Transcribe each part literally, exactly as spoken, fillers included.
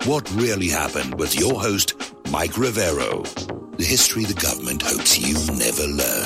What Really Happened with your host, Mike Rivero. The history the government hopes you never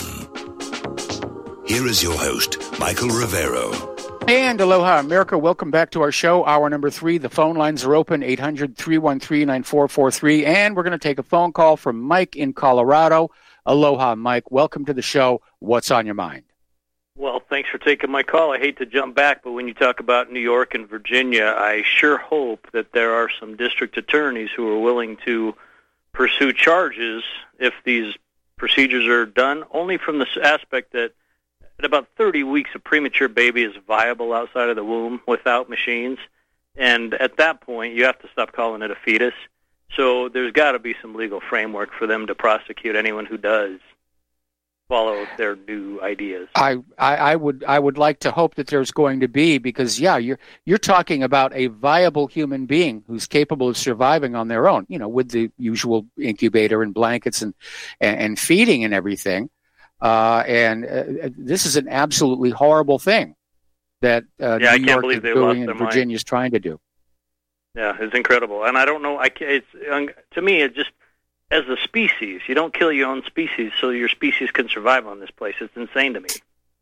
learn. Here is your host, Michael Rivero. And aloha, America. Welcome back to our show, hour number three. The phone lines are open, eight hundred, three one three, nine four four three. And we're going to take a phone call from Mike in Colorado. Aloha, Mike. Welcome to the show. What's on your mind? Well, thanks for taking my call. I hate to jump back, but when you talk about New York and Virginia, I sure hope that there are some district attorneys who are willing to pursue charges if these procedures are done, only from the aspect that at about thirty weeks, a premature baby is viable outside of the womb without machines. And at that point, you have to stop calling it a fetus. So there's got to be some legal framework for them to prosecute anyone who does follow their new ideas. I, I, I would I would like to hope that there's going to be, because yeah, you're you're talking about a viable human being who's capable of surviving on their own, you know, with the usual incubator and blankets and and, and feeding and everything. Uh, and uh, this is an absolutely horrible thing that uh, yeah, New York is doing and Virginia is trying to do. Yeah, it's incredible, and I don't know. I it's to me it just. As a species, you don't kill your own species so your species can survive on this place. It's insane to me.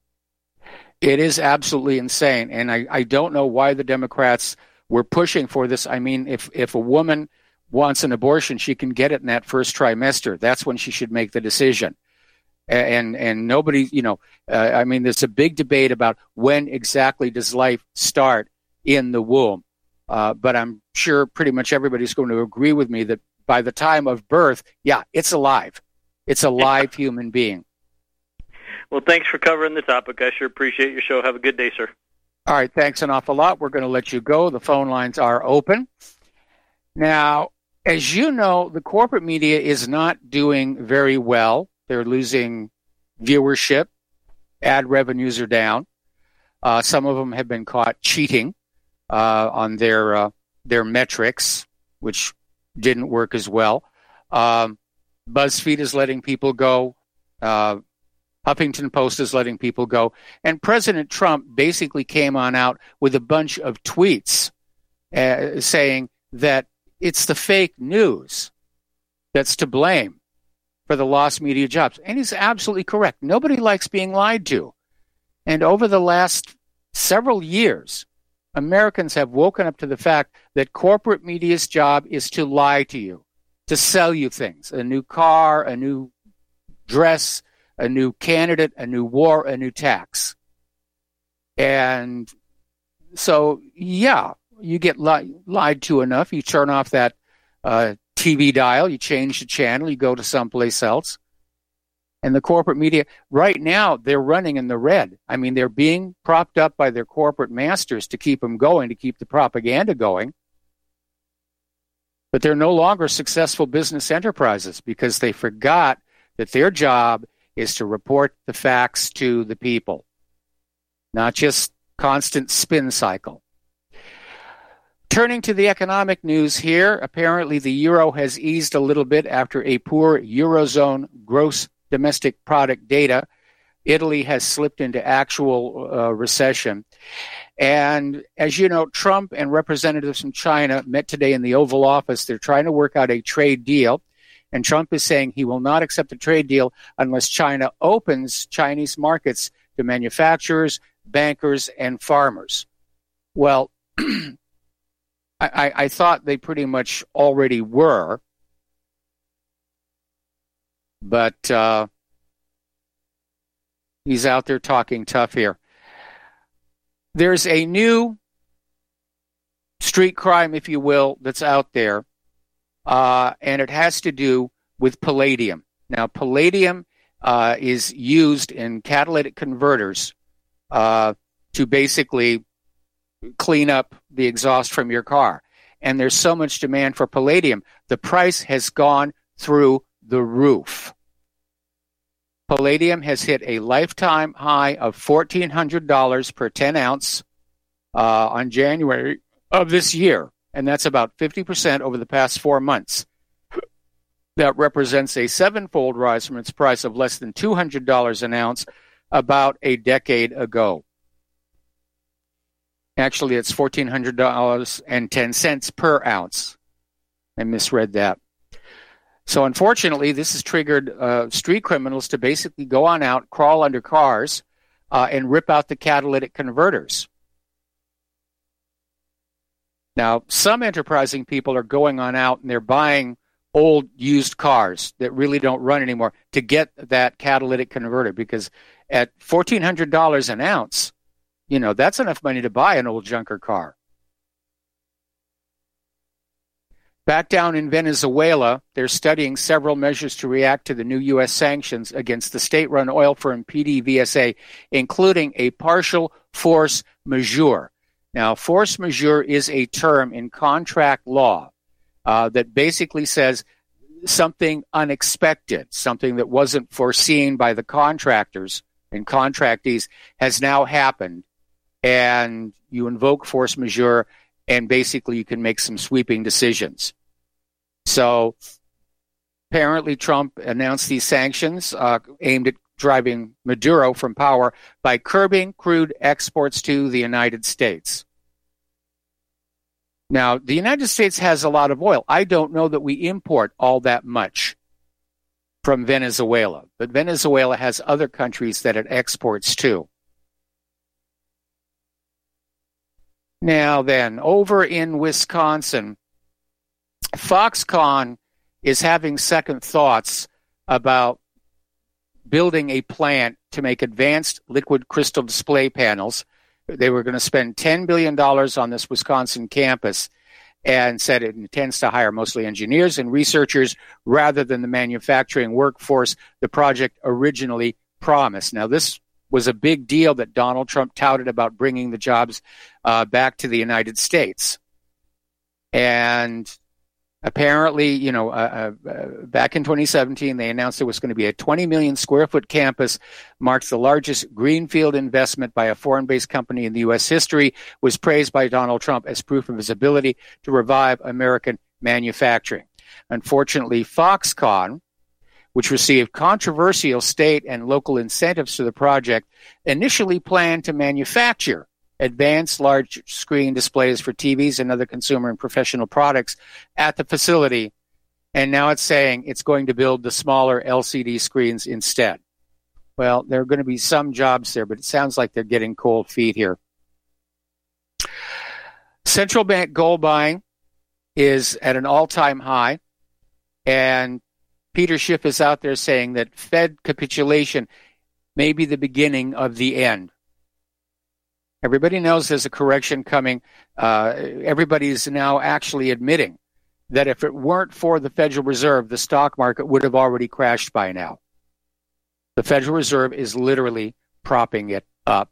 It is absolutely insane, and I, I don't know why the Democrats were pushing for this. I mean, if, if a woman wants an abortion, she can get it in that first trimester. That's when she should make the decision. And and nobody, you know, uh, I mean, there's a big debate about when exactly does life start in the womb. Uh, but I'm sure pretty much everybody's going to agree with me that by the time of birth, yeah, it's alive. It's a live human being. Well, thanks for covering the topic. I sure appreciate your show. Have a good day, sir. All right, thanks an awful lot. We're going to let you go. The phone lines are open. Now, as you know, the corporate media is not doing very well. They're losing viewership. Ad revenues are down. Uh, some of them have been caught cheating uh, on their uh, their metrics, which didn't work as well. Um, BuzzFeed is letting people go. Uh, Huffington Post is letting people go. And President Trump basically came on out with a bunch of tweets uh, saying that it's the fake news that's to blame for the lost media jobs. And he's absolutely correct. Nobody likes being lied to. And over the last several years, Americans have woken up to the fact that corporate media's job is to lie to you, to sell you things, a new car, a new dress, a new candidate, a new war, a new tax. And so, yeah, you get li- lied to enough. You turn off that uh, T V dial, you change the channel, you go to someplace else. And the corporate media, right now, they're running in the red. I mean, they're being propped up by their corporate masters to keep them going, to keep the propaganda going. But they're no longer successful business enterprises because they forgot that their job is to report the facts to the people, not just constant spin cycle. Turning to the economic news here, apparently the euro has eased a little bit after a poor Eurozone gross domestic product data. Italy has slipped into actual uh, recession. And as you know, Trump and representatives from China met today in the Oval Office. They're trying to work out a trade deal. And Trump is saying he will not accept a trade deal unless China opens Chinese markets to manufacturers, bankers, and farmers. Well, I, I, I thought they pretty much already were. But uh, he's out there talking tough here. There's a new street crime, if you will, that's out there, uh, and it has to do with palladium. Now, palladium uh, is used in catalytic converters uh, to basically clean up the exhaust from your car. And there's so much demand for palladium, the price has gone through the roof. Palladium has hit a lifetime high of fourteen hundred dollars per ten ounce uh, on January of this year, and that's about fifty percent over the past four months. That represents a seven-fold rise from its price of less than two hundred dollars an ounce about a decade ago. Actually, it's one thousand four hundred dollars and ten cents per ounce. I misread that. So unfortunately, this has triggered uh, street criminals to basically go on out, crawl under cars, uh, and rip out the catalytic converters. Now, some enterprising people are going on out and they're buying old used cars that really don't run anymore to get that catalytic converter, because at fourteen hundred dollars an ounce, you know, that's enough money to buy an old junker car. Back down in Venezuela, they're studying several measures to react to the new U S sanctions against the state-run oil firm P D V S A, including a partial force majeure. Now, force majeure is a term in contract law uh, that basically says something unexpected, something that wasn't foreseen by the contractors and contractees has now happened, and you invoke force majeure, and basically you can make some sweeping decisions. So apparently Trump announced these sanctions uh, aimed at driving Maduro from power by curbing crude exports to the United States. Now, the United States has a lot of oil. I don't know that we import all that much from Venezuela, but Venezuela has other countries that it exports to. Now then, over in Wisconsin, Foxconn is having second thoughts about building a plant to make advanced liquid crystal display panels. They were going to spend ten billion dollars on this Wisconsin campus, and said it intends to hire mostly engineers and researchers rather than the manufacturing workforce the project originally promised. Now, this was a big deal that Donald Trump touted about bringing the jobs uh, back to the United States. And apparently, you know, uh, uh, back in twenty seventeen, they announced there was going to be a twenty million square foot campus, marked the largest greenfield investment by a foreign-based company in the U S history, was praised by Donald Trump as proof of his ability to revive American manufacturing. Unfortunately, Foxconn, which received controversial state and local incentives to the project, initially planned to manufacture advanced large screen displays for T Vs and other consumer and professional products at the facility, and now it's saying it's going to build the smaller L C D screens instead. Well, there are going to be some jobs there, but it sounds like they're getting cold feet here. Central bank gold buying is at an all-time high, and Peter Schiff is out there saying that Fed capitulation may be the beginning of the end. Everybody knows there's a correction coming. Uh, everybody is now actually admitting that if it weren't for the Federal Reserve, the stock market would have already crashed by now. The Federal Reserve is literally propping it up.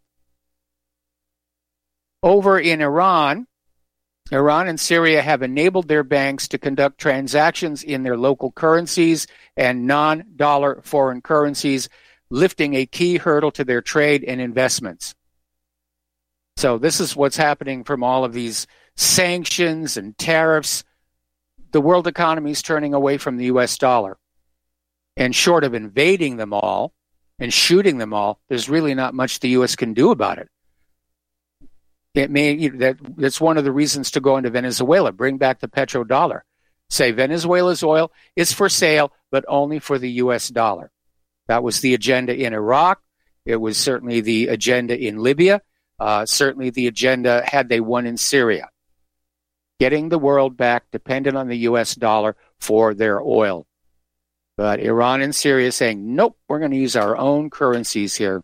Over in Iran, Iran and Syria have enabled their banks to conduct transactions in their local currencies and non-dollar foreign currencies, lifting a key hurdle to their trade and investments. So this is what's happening from all of these sanctions and tariffs. The world economy is turning away from the U S dollar. And short of invading them all and shooting them all, there's really not much the U S can do about it. It may you know, that that's one of the reasons to go into Venezuela, bring back the petrodollar. Say Venezuela's oil is for sale, but only for the U S dollar. That was the agenda in Iraq. It was certainly the agenda in Libya. Uh, certainly the agenda had they won in Syria. Getting the world back dependent on the U S dollar for their oil. But Iran and Syria saying, nope, we're going to use our own currencies here.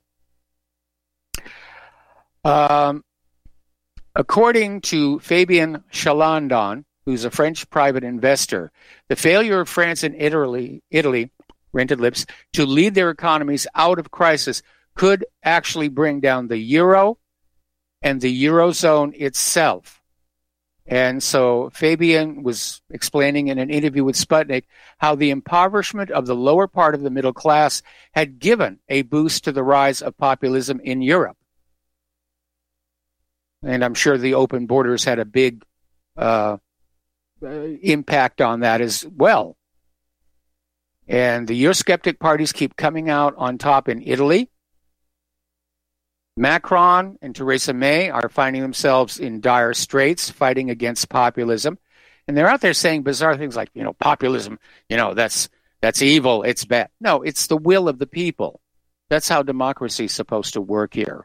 Um, according to Fabien Chalandon, who's a French private investor, the failure of France and Italy, Italy, rented lips, to lead their economies out of crisis could actually bring down the euro and the Eurozone itself. And so Fabien was explaining in an interview with Sputnik how the impoverishment of the lower part of the middle class had given a boost to the rise of populism in Europe. And I'm sure the open borders had a big uh, impact on that as well. And the Eurosceptic parties keep coming out on top in Italy. Macron and Theresa May are finding themselves in dire straits, fighting against populism. And they're out there saying bizarre things like, you know, populism, you know, that's that's evil, it's bad. No, it's the will of the people. That's how democracy is supposed to work here.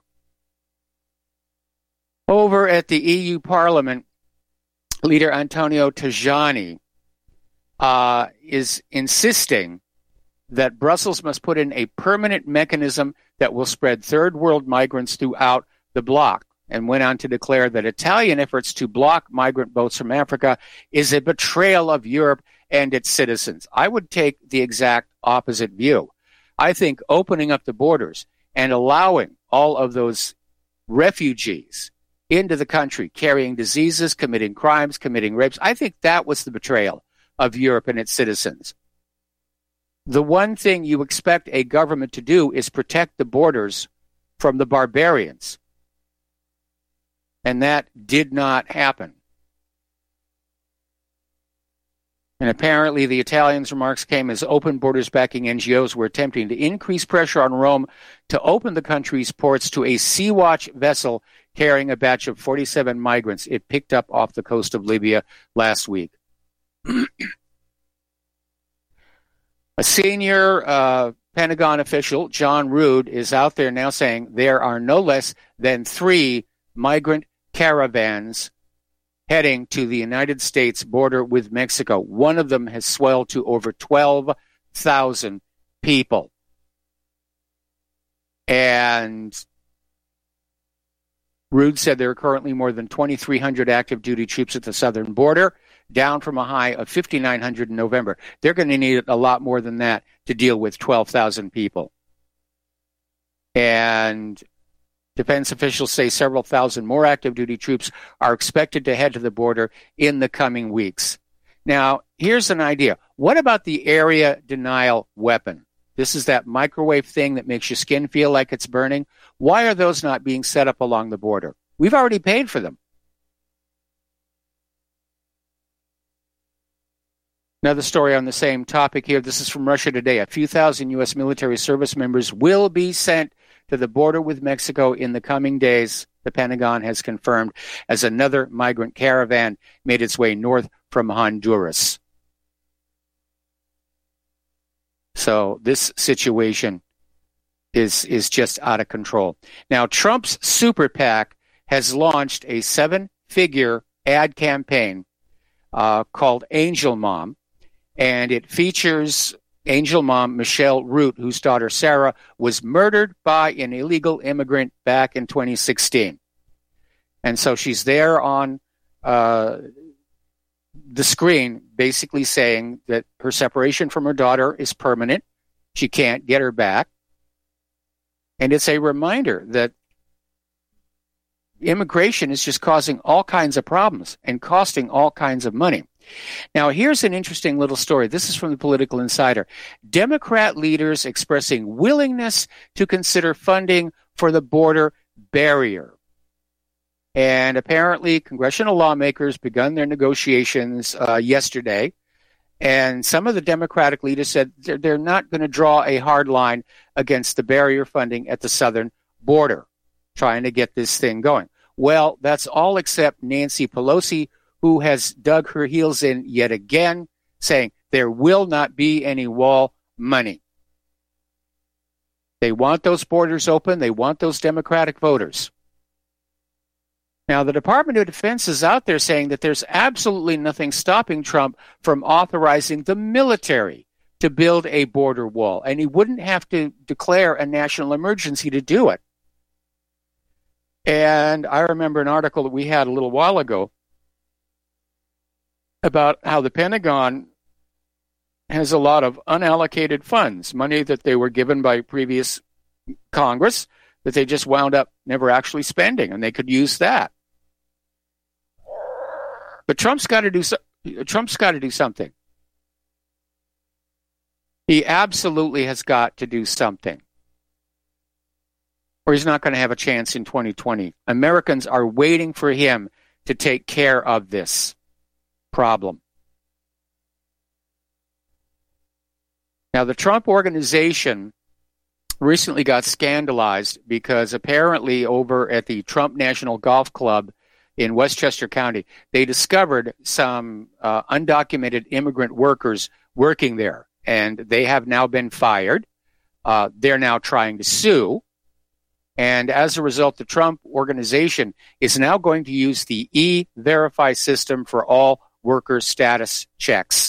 Over at the E U Parliament, leader Antonio Tajani uh, is insisting that Brussels must put in a permanent mechanism that will spread third world migrants throughout the bloc, and went on to declare that Italian efforts to block migrant boats from Africa is a betrayal of Europe and its citizens. I would take the exact opposite view. I think opening up the borders and allowing all of those refugees into the country, carrying diseases, committing crimes, committing rapes, I think that was the betrayal of Europe and its citizens. The one thing you expect a government to do is protect the borders from the barbarians. And that did not happen. And apparently the Italians' remarks came as open borders backing N G Os were attempting to increase pressure on Rome to open the country's ports to a Sea-Watch vessel carrying a batch of forty-seven migrants it picked up off the coast of Libya last week. A senior uh, Pentagon official, John Rood, is out there now saying there are no less than three migrant caravans heading to the United States border with Mexico. One of them has swelled to over twelve thousand people. And Rood said there are currently more than twenty-three hundred active duty troops at the southern border, down from a high of fifty-nine hundred in November. They're going to need a lot more than that to deal with twelve thousand people. And defense officials say several thousand more active duty troops are expected to head to the border in the coming weeks. Now, here's an idea. What about the area denial weapon? This is that microwave thing that makes your skin feel like it's burning. Why are those not being set up along the border? We've already paid for them. Another story on the same topic here. This is from Russia Today. A few thousand U S military service members will be sent to the border with Mexico in the coming days, the Pentagon has confirmed, as another migrant caravan made its way north from Honduras. So this situation is, is just out of control. Now, Trump's super PAC has launched a seven-figure ad campaign uh, called Angel Mom, and it features Angel Mom Michelle Root, whose daughter Sarah was murdered by an illegal immigrant back in twenty sixteen. And so she's there on uh, the screen basically saying that her separation from her daughter is permanent. She can't get her back. And it's a reminder that immigration is just causing all kinds of problems and costing all kinds of money. Now, here's an interesting little story. This is from the Political Insider. Democrat leaders expressing willingness to consider funding for the border barrier. And apparently, congressional lawmakers begun their negotiations uh, yesterday. And some of the Democratic leaders said they're, they're not going to draw a hard line against the barrier funding at the southern border, trying to get this thing going. Well, that's all except Nancy Pelosi, who has dug her heels in yet again, saying there will not be any wall money. They want those borders open. They want those Democratic voters. Now, the Department of Defense is out there saying that there's absolutely nothing stopping Trump from authorizing the military to build a border wall, and he wouldn't have to declare a national emergency to do it. And I remember an article that we had a little while ago about how the Pentagon has a lot of unallocated funds, money that they were given by previous Congress that they just wound up never actually spending, and they could use that. But Trump's got to do so, Trump's got to do something. He absolutely has got to do something, or he's not going to have a chance in twenty twenty. Americans are waiting for him to take care of this problem. Now, the Trump Organization recently got scandalized because apparently over at the Trump National Golf Club in Westchester County. They discovered some uh, undocumented immigrant workers working there, and they have now been fired. Uh, they're now trying to sue. And as a result, the Trump organization is now going to use the E-Verify system for all worker status checks.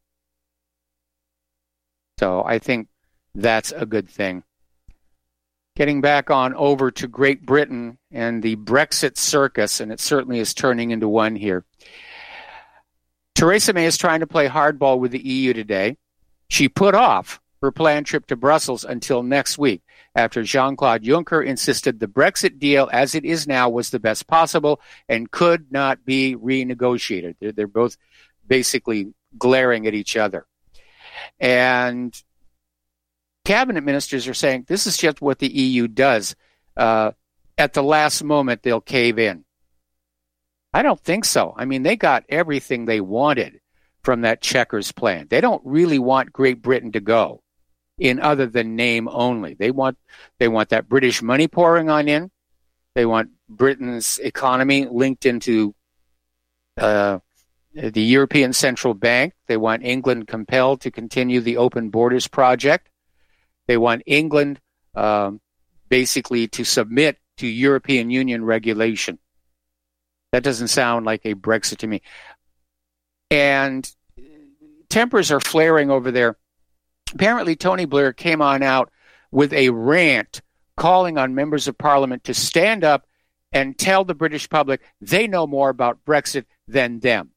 So I think that's a good thing. Getting back on over to Great Britain and the Brexit circus, and it certainly is turning into one here. Theresa May is trying to play hardball with the E U today. She put off her planned trip to Brussels until next week after Jean-Claude Juncker insisted the Brexit deal as it is now was the best possible and could not be renegotiated. They're, they're both basically glaring at each other. And cabinet ministers are saying this is just what the E U does. Uh, at the last moment, they'll cave in. I don't think so. I mean, they got everything they wanted from that Chequers plan. They don't really want Great Britain to go in other than name only. They want they want that British money pouring on in. They want Britain's economy linked into uh, the European Central Bank. They want England compelled to continue the Open Borders Project. They want England um, basically to submit to European Union regulation. That doesn't sound like a Brexit to me. And tempers are flaring over there. Apparently, Tony Blair came on out with a rant calling on members of Parliament to stand up and tell the British public they know more about Brexit than them.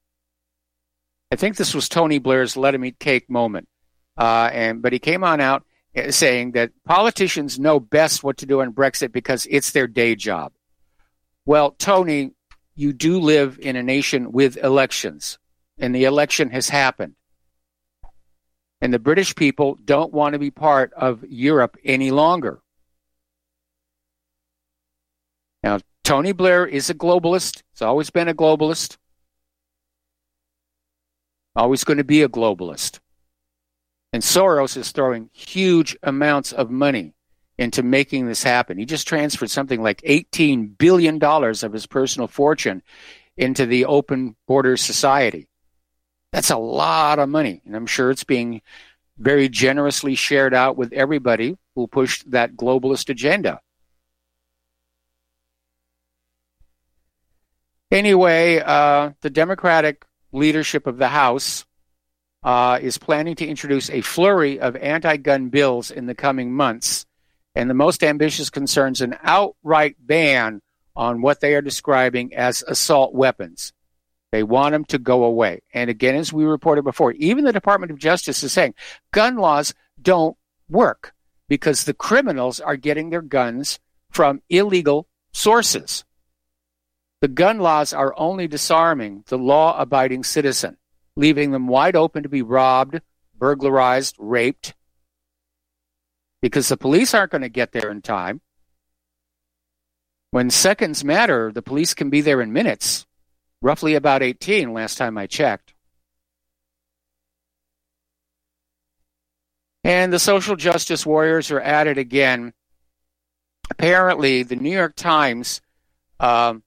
I think this was Tony Blair's let him eat cake moment. Uh, and but he came on out saying that politicians know best what to do on Brexit because it's their day job. Well, Tony, you do live in a nation with elections, and the election has happened. And the British people don't want to be part of Europe any longer. Now, Tony Blair is a globalist. He's always been a globalist. Always going to be a globalist. And Soros is throwing huge amounts of money into making this happen. He just transferred something like eighteen billion dollars of his personal fortune into the Open Borders Society. That's a lot of money, and I'm sure it's being very generously shared out with everybody who pushed that globalist agenda. Anyway, uh, the Democratic leadership of the House uh, is planning to introduce a flurry of anti-gun bills in the coming months, and the most ambitious concerns an outright ban on what they are describing as assault weapons. They want them to go away. And again, as we reported before, even the Department of Justice is saying gun laws don't work because the criminals are getting their guns from illegal sources. The gun laws are only disarming the law-abiding citizen, leaving them wide open to be robbed, burglarized, raped, because the police aren't going to get there in time. When seconds matter, the police can be there in minutes. Roughly about eighteen, last time I checked. And the social justice warriors are at it again. Apparently, the New York Times um,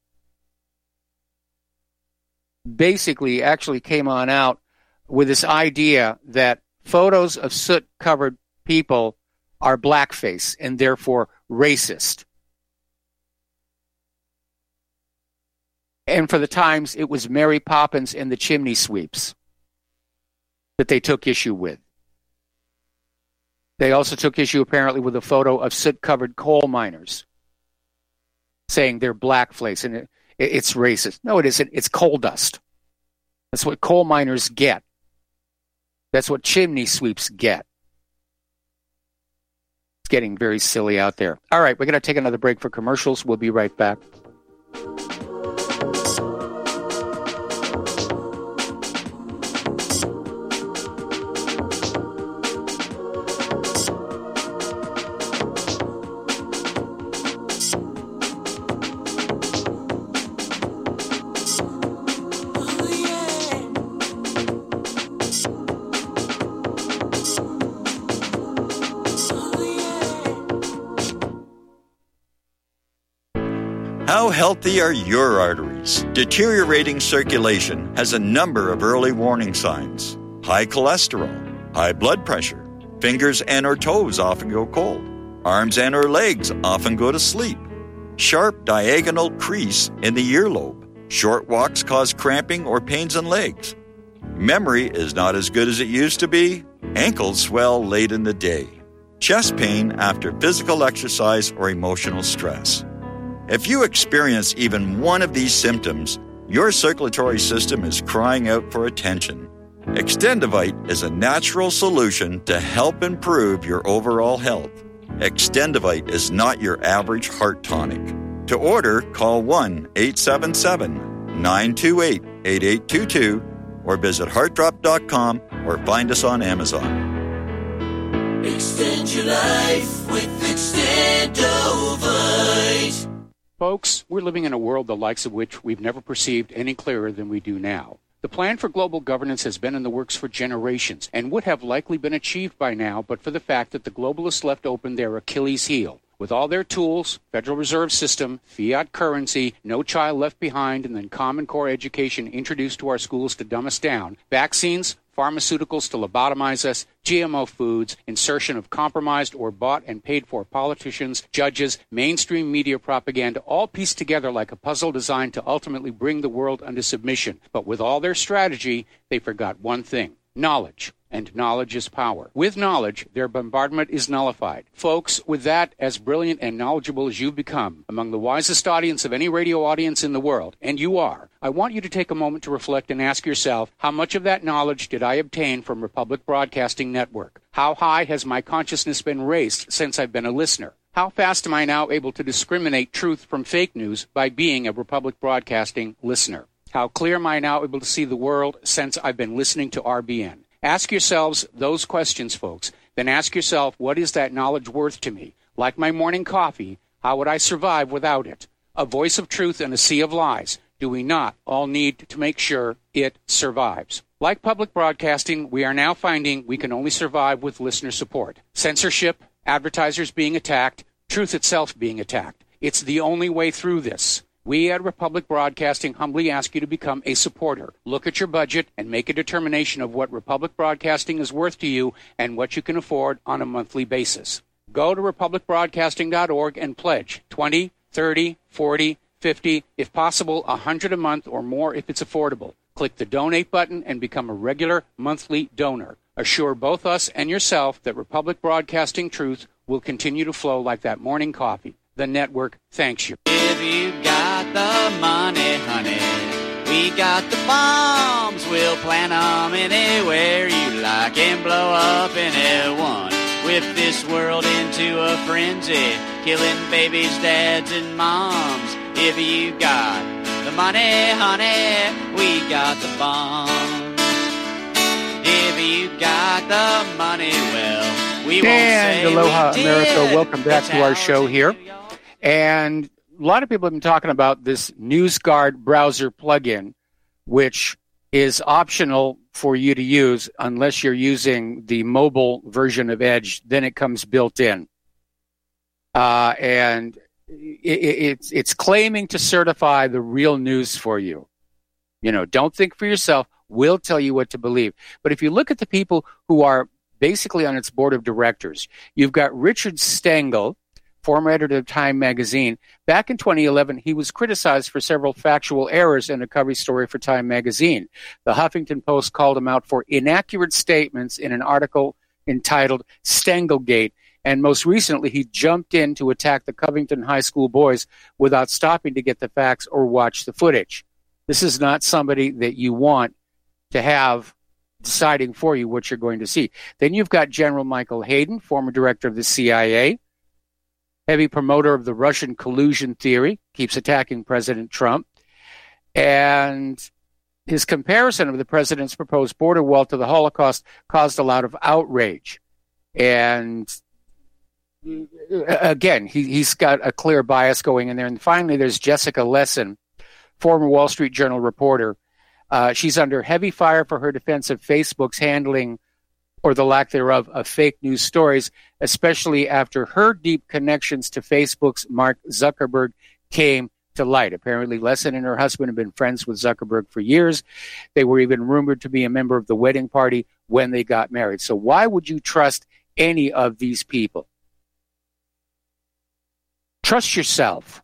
basically actually came on out with this idea that photos of soot-covered people are blackface and therefore racist. And for the Times, it was Mary Poppins and the Chimney Sweeps that they took issue with. They also took issue, apparently, with a photo of soot-covered coal miners, saying they're blackface and it, it's racist. No, it isn't. It's coal dust. That's what coal miners get. That's what chimney sweeps get. It's getting very silly out there. All right, we're going to take another break for commercials. We'll be right back. How healthy are your arteries? Deteriorating circulation has a number of early warning signs. High cholesterol, high blood pressure. Fingers and or toes often go cold. Arms and or legs often go to sleep. Sharp diagonal crease in the earlobe. Short walks cause cramping or pains in legs. Memory is not as good as it used to be. Ankles swell late in the day. Chest pain after physical exercise or emotional stress. If you experience even one of these symptoms, your circulatory system is crying out for attention. Extendivite is a natural solution to help improve your overall health. Extendivite is not your average heart tonic. To order, call one eight seven seven, nine two eight, eight eight two two or visit heart drop dot com or find us on Amazon. Extend your life with Extendovite. Folks, we're living in a world the likes of which we've never perceived any clearer than we do now. The plan for global governance has been in the works for generations and would have likely been achieved by now but for the fact that the globalists left open their Achilles heel. With all their tools, Federal Reserve System, fiat currency, no child left behind, and then Common Core education introduced to our schools to dumb us down, vaccines, pharmaceuticals to lobotomize us, G M O foods, insertion of compromised or bought and paid for politicians, judges, mainstream media propaganda, all pieced together like a puzzle designed to ultimately bring the world under submission. But with all their strategy, they forgot one thing: knowledge. And knowledge is power. With knowledge, their bombardment is nullified. Folks, with that, as brilliant and knowledgeable as you've become, among the wisest audience of any radio audience in the world, and you are, I want you to take a moment to reflect and ask yourself, how much of that knowledge did I obtain from Republic Broadcasting Network? How high has my consciousness been raised since I've been a listener? How fast am I now able to discriminate truth from fake news by being a Republic Broadcasting listener? How clear am I now able to see the world since I've been listening to R B N? Ask yourselves those questions, folks. Then ask yourself, what is that knowledge worth to me? Like my morning coffee, how would I survive without it? A voice of truth in a sea of lies. Do we not all need to make sure it survives? Like public broadcasting, we are now finding we can only survive with listener support. Censorship, advertisers being attacked, truth itself being attacked. It's the only way through this. We at Republic Broadcasting humbly ask you to become a supporter. Look at your budget and make a determination of what Republic Broadcasting is worth to you and what you can afford on a monthly basis. Go to republic broadcasting dot org and pledge twenty, thirty, forty, fifty, if possible, one hundred a month or more if it's affordable. Click the donate button and become a regular monthly donor. Assure both us and yourself that Republic Broadcasting truth will continue to flow like that morning coffee. The network thanks you. If you got the money, honey, we got the bombs. We'll plant them anywhere you like and blow up anyone. Whip this world into a frenzy, killing babies, dads, and moms. If you got the money, honey, we got the bombs. If you got the money, well, we won't say And aloha, we America. did. Welcome back That's to our how show to here. do y'all. And a lot of people have been talking about this NewsGuard browser plugin, which is optional for you to use unless you're using the mobile version of Edge. Then it comes built in. Uh, and it, it's it's claiming to certify the real news for you. You know, don't think for yourself. We'll tell you what to believe. But if you look at the people who are basically on its board of directors, you've got Richard Stengel, former editor of Time magazine. Back in twenty eleven, he was criticized for several factual errors in a cover story for Time magazine. The Huffington Post called him out for inaccurate statements in an article entitled Stengelgate. And most recently, he jumped in to attack the Covington High School boys without stopping to get the facts or watch the footage. This is not somebody that you want to have deciding for you what you're going to see. Then you've got General Michael Hayden, former director of the C I A, heavy promoter of the Russian collusion theory, keeps attacking President Trump. And his comparison of the president's proposed border wall to the Holocaust caused a lot of outrage. And again, he, he's got a clear bias going in there. And finally, there's Jessica Lessin, former Wall Street Journal reporter. Uh, she's under heavy fire for her defense of Facebook's handling, or the lack thereof, of fake news stories, especially after her deep connections to Facebook's Mark Zuckerberg came to light. Apparently, Lessin and her husband have been friends with Zuckerberg for years. They were even rumored to be a member of the wedding party when they got married. So why would you trust any of these people? Trust yourself.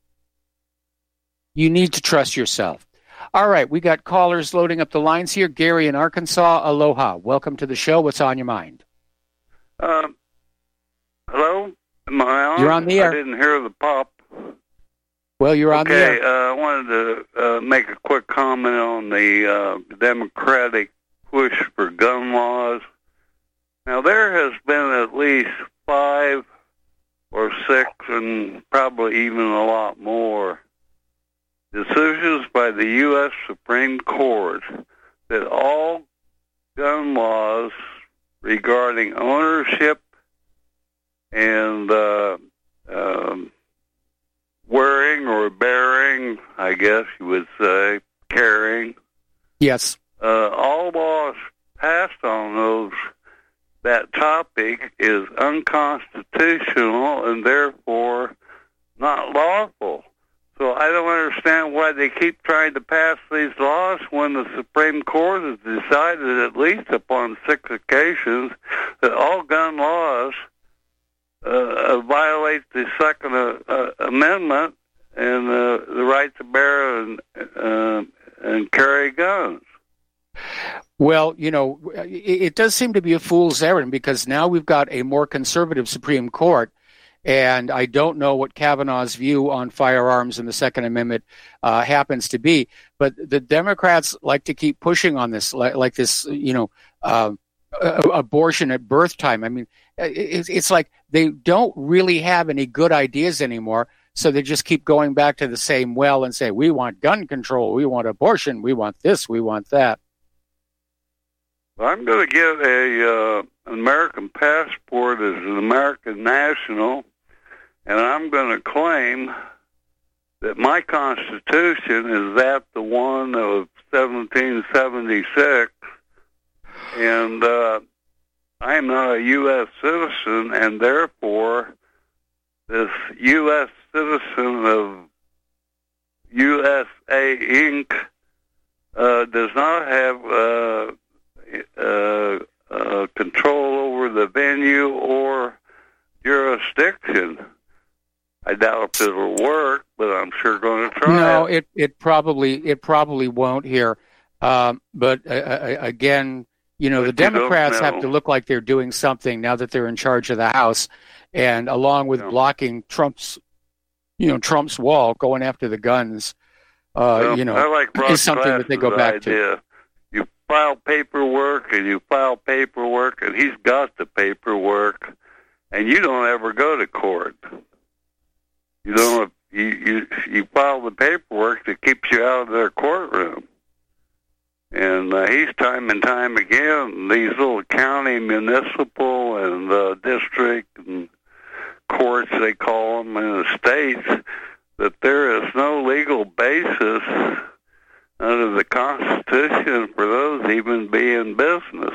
You need to trust yourself. All right, we got callers loading up the lines here. Gary in Arkansas, aloha. Welcome to the show. What's on your mind? Um, hello? Am I on? You're on the air. I didn't hear the pop. Well, you're on okay, the air. Uh, I wanted to uh, make a quick comment on the uh, Democratic push for gun laws. Now, there has been at least five or six, and probably even a lot more, decisions by the U S Supreme Court that all gun laws regarding ownership and uh, um, wearing or bearing, I guess you would say, carrying. Yes. Uh, all laws passed on those, that topic is unconstitutional and therefore not lawful. So I don't understand why they keep trying to pass these laws when the Supreme Court has decided, at least upon six occasions, that all gun laws uh, violate the Second uh, uh, Amendment and uh, the right to bear and, uh, and carry guns. Well, you know, it, it does seem to be a fool's errand because now we've got a more conservative Supreme Court. And I don't know what Kavanaugh's view on firearms and the Second Amendment uh, happens to be, but the Democrats like to keep pushing on this, like, like this, you know, uh, abortion at birth time. I mean, it, it's like they don't really have any good ideas anymore, so they just keep going back to the same well and say, we want gun control, we want abortion, we want this, we want that. I'm going to get a uh, an American passport as an American national, and I'm going to claim that my Constitution is that the one of seventeen seventy-six, and uh, I am not a U S citizen, and therefore this U S citizen of U S A Incorporated uh, does not have uh, uh, uh, control over the venue or jurisdiction. I doubt if it'll work, but I'm sure going to try. No, it, it probably it probably won't here. Um, but uh, uh, again, you know, but the Democrats have to look like they're doing something now that they're in charge of the House, and along with yeah. blocking Trump's, you know, Trump's wall, going after the guns, uh, well, you know, I like Brock is something that they go back idea. to. You file paperwork and you file paperwork, and he's got the paperwork, and you don't ever go to court. You don't. You you you file the paperwork that keeps you out of their courtroom, and uh, he's time and time again these little county, municipal, and uh, district and courts they call them in the states, that there is no legal basis under the Constitution for those even be in business.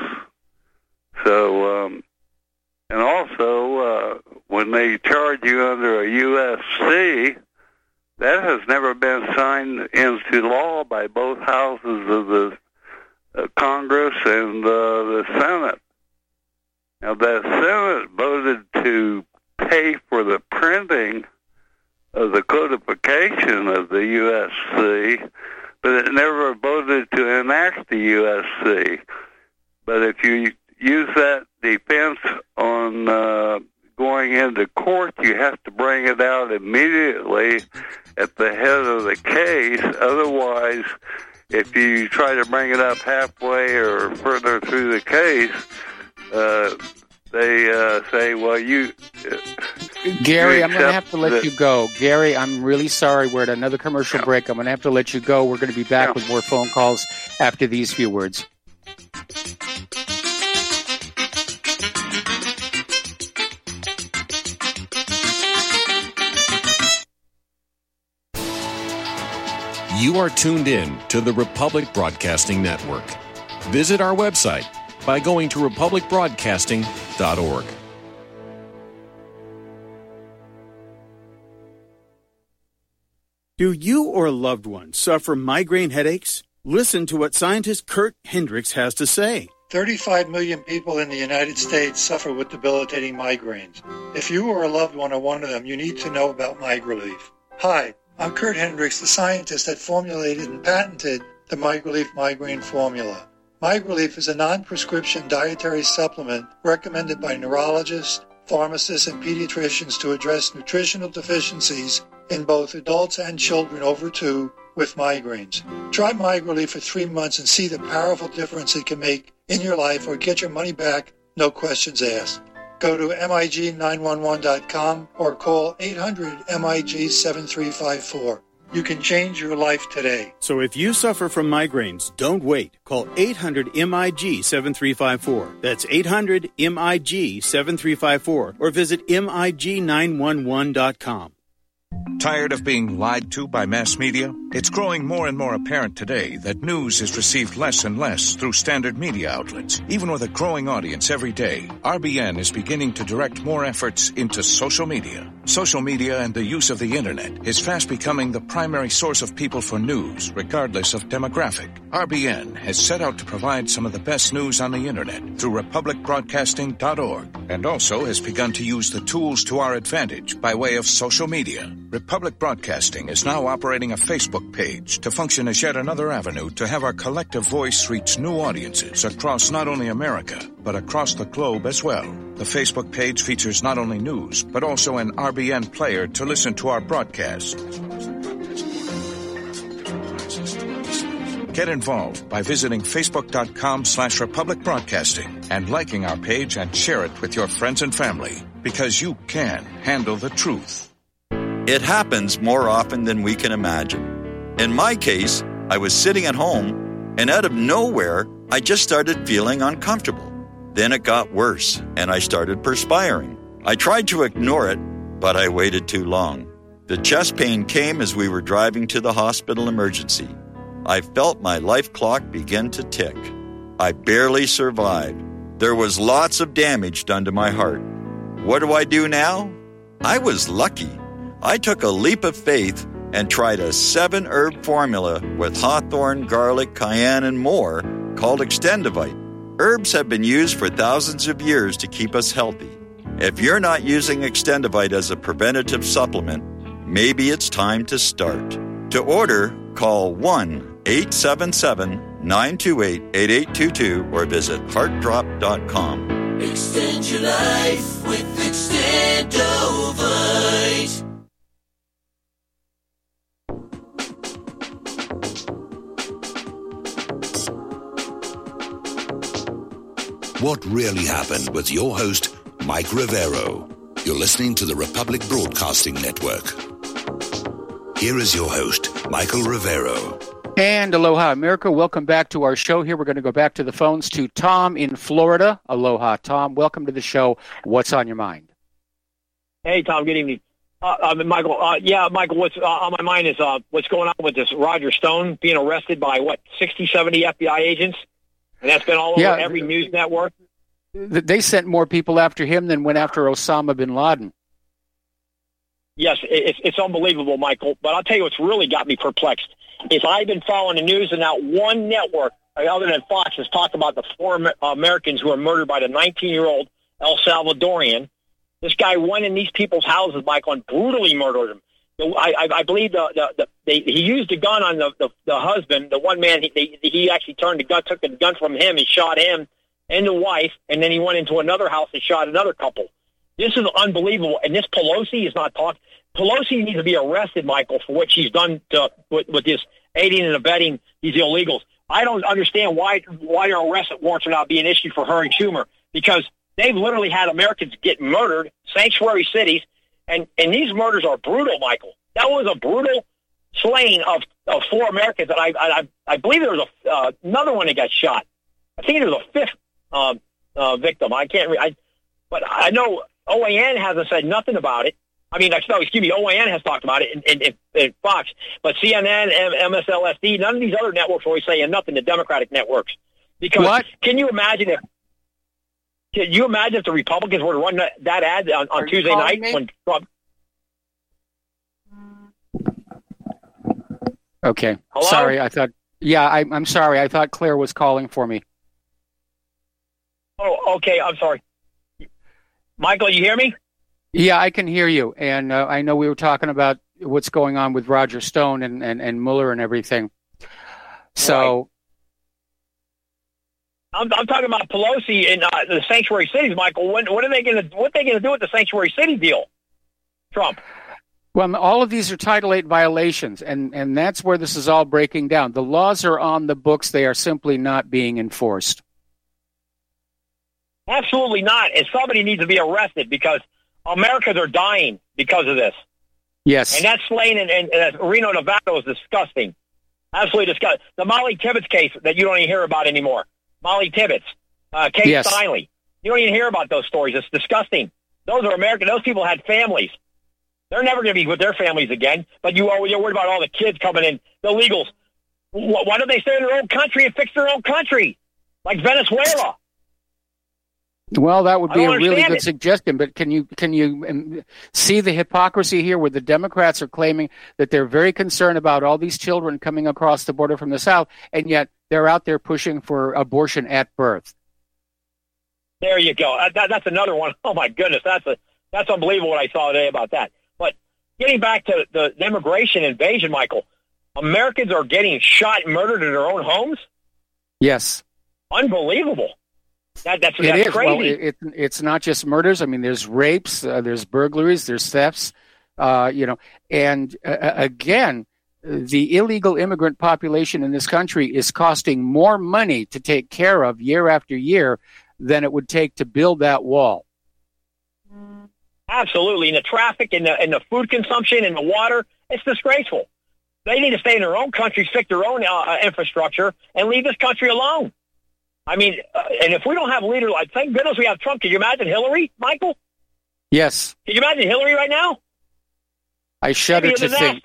So. Um, And also, uh, when they charge you under a U S C, that has never been signed into law by both houses of the uh, Congress and uh, the Senate. Now, the Senate voted to pay for the printing of the codification of the U S C, but it never voted to enact the U S C. But if you use that defense on uh, going into court, you have to bring it out immediately at the head of the case. Otherwise, if you try to bring it up halfway or further through the case, uh, they uh, say, well, you... Uh, Gary, you I'm going to have to let that- you go. Gary, I'm really sorry. We're at another commercial Yeah. break. I'm going to have to let you go. We're going to be back Yeah. with more phone calls after these few words. You are tuned in to the Republic Broadcasting Network. Visit our website by going to republic broadcasting dot org. Do you or a loved one suffer migraine headaches? Listen to what scientist Kurt Hendricks has to say. thirty-five million people in the United States suffer with debilitating migraines. If you or a loved one are one of them, you need to know about MigraLief. Hi, I'm Kurt Hendricks, the scientist that formulated and patented the MigraLief migraine formula. MigraLief is a non-prescription dietary supplement recommended by neurologists, pharmacists, and pediatricians to address nutritional deficiencies in both adults and children over two with migraines. Try MigraLief for three months and see the powerful difference it can make in your life, or get your money back, no questions asked. Go to M I G nine one one dot com or call eight hundred M I G seven three five four. You can change your life today. So if you suffer from migraines, don't wait. Call eight hundred M I G seven three five four. That's eight hundred M I G seven three five four, or visit M I G nine one one dot com. Tired of being lied to by mass media? It's growing more and more apparent today that news is received less and less through standard media outlets. Even with a growing audience every day, R B N is beginning to direct more efforts into social media. Social media and the use of the internet is fast becoming the primary source of people for news, regardless of demographic. R B N has set out to provide some of the best news on the internet through republic broadcasting dot org, and also has begun to use the tools to our advantage by way of social media. Republic Broadcasting is now operating a Facebook page to function as yet another avenue to have our collective voice reach new audiences across not only America, but across the globe as well. The Facebook page features not only news, but also an R B N player to listen to our broadcast. Get involved by visiting facebook.com slash Republic Broadcasting and liking our page and share it with your friends and family, because you can handle the truth. It happens more often than we can imagine. In my case, I was sitting at home, and out of nowhere, I just started feeling uncomfortable. Then it got worse, and I started perspiring. I tried to ignore it, but I waited too long. The chest pain came as we were driving to the hospital emergency. I felt my life clock begin to tick. I barely survived. There was lots of damage done to my heart. What do I do now? I was lucky. I took a leap of faith and tried a seven-herb formula with hawthorn, garlic, cayenne, and more called Extendivite. Herbs have been used for thousands of years to keep us healthy. If you're not using Extendivite as a preventative supplement, maybe it's time to start. To order, call one eight seven seven, nine two eight, eight eight two two or visit heart drop dot com. Extend your life with Extendovite. What really happened with your host, Mike Rivero. You're listening to the Republic Broadcasting Network. Here is your host, Michael Rivero. And aloha, America. Welcome back to our show here. We're going to go back to the phones to Tom in Florida. Aloha, Tom. Welcome to the show. What's on your mind? Hey, Tom. Good evening. Uh, uh, Michael, uh, yeah, Michael, what's uh, on my mind is uh, what's going on with this Roger Stone being arrested by, what, sixty, seventy F B I agents? And that's been all over yeah, every news network. They sent more people after him than went after Osama bin Laden. Yes, it's, it's unbelievable, Michael. But I'll tell you what's really got me perplexed is I've been following the news, and not one network other than Fox has talked about the four Americans who were murdered by the nineteen-year-old El Salvadorian. This guy went in these people's houses, Michael, and brutally murdered them. I, I, I believe the, the, the, they, he used a gun on the, the, the husband, the one man. He, they, he actually turned the gun, took the gun from him, and shot him and the wife, and then he went into another house and shot another couple. This is unbelievable. And this Pelosi is not talking. Pelosi needs to be arrested, Michael, for what she's done to, with, with this aiding and abetting these illegals. I don't understand why why their arrest warrants are not being issued for her and Schumer, because they've literally had Americans get murdered, sanctuary cities. And and these murders are brutal, Michael. That was a brutal slaying of, of four Americans. And I I, I believe there was a, uh, another one that got shot. I think there was a fifth uh, uh, victim. I can't. Re- I, but I know O A N hasn't said nothing about it. I mean, no, excuse me. O A N has talked about it in, in, in, in Fox, but C N N, M S L S D, none of these other networks are always saying nothing. The Democratic networks, because what? Can you imagine if? Can you imagine if the Republicans were to run that, that ad on, on Tuesday night me? when Trump? Okay. Hello? Sorry, I thought. Yeah, I, I'm sorry. I thought Claire was calling for me. Oh, okay. I'm sorry. Michael, you hear me? Yeah, I can hear you, and uh, I know we were talking about what's going on with Roger Stone and and, and Mueller and everything. So. Right. I'm, I'm talking about Pelosi and uh, the sanctuary cities, Michael. When, what are they going to? What are they going to do with the sanctuary city deal? Trump. Well, all of these are Title eight violations, and, and that's where this is all breaking down. The laws are on the books. They are simply not being enforced. Absolutely not. And somebody needs to be arrested because Americans are dying because of this. Yes. And that slaying in, in, in Reno, Nevada was disgusting. Absolutely disgusting. The Molly Tibbetts case that you don't even hear about anymore. Molly Tibbetts, uh, Kate yes. Steinle. You don't even hear about those stories. It's disgusting. Those are American. Those people had families. They're never going to be with their families again. But you are, you're worried about all the kids coming in, the illegals. Why don't they stay in their own country and fix their own country, like Venezuela? Well, that would be a really good it. suggestion. But can you can you um, see the hypocrisy here, where the Democrats are claiming that they're very concerned about all these children coming across the border from the South, and yet they're out there pushing for abortion at birth? There you go. Uh, that, that's another one. Oh my goodness, that's a that's unbelievable what I saw today about that. But getting back to the immigration invasion, Michael, Americans are getting shot and murdered in their own homes. Yes, unbelievable. That, that's it that's is. crazy. Well, it, it, it's not just murders. I mean, there's rapes, uh, there's burglaries, there's thefts. Uh, you know, and uh, again, the illegal immigrant population in this country is costing more money to take care of year after year than it would take to build that wall. Absolutely. And the traffic and the, and the food consumption and the water, it's disgraceful. They need to stay in their own country, fix their own uh, infrastructure, and leave this country alone. I mean, uh, and if we don't have a leader, like, thank goodness we have Trump. Can you imagine Hillary, Michael? Yes. Can you imagine Hillary right now? I shudder to think.